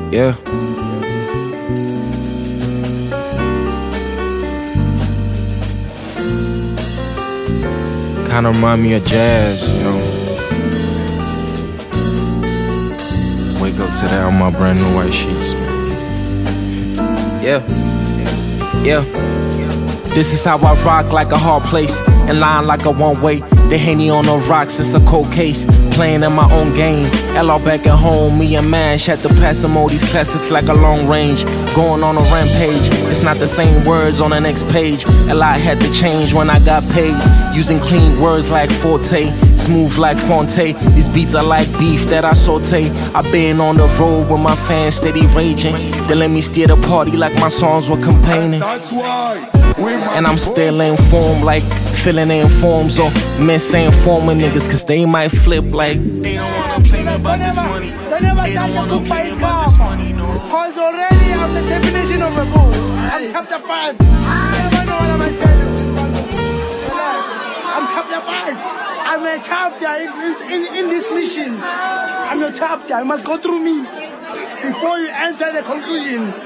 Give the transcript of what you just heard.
Yeah. Kinda remind me of jazz, you know. Wake up to that on my brand new white sheets, man. Yeah. This is how I rock, like a hard place, and line like a one-way. The Henny on the rocks, it's a cold case. Playing in my own game. L.R. back at home, me and Mash had to pass some all these classics like a long range. Going on a rampage, it's not the same words on the next page. L.I. had to change when I got paid. Using clean words like Forte, smooth like Fonte. These beats are like beef that I saute. I've been on the road with my fans steady raging. They let me steer the party like my songs were complaining. That's why. And I'm still informed, like filling in forms or misinforming niggas, cause they might flip like they don't wanna play me about this money. They don't wanna play me about this money, no. Cause already I'm the definition of a bull. I'm chapter 5. I don't know what I'm gonna tell you. I'm chapter 5. I'm a chapter in this mission. I'm your chapter. You must go through me before you enter the conclusion.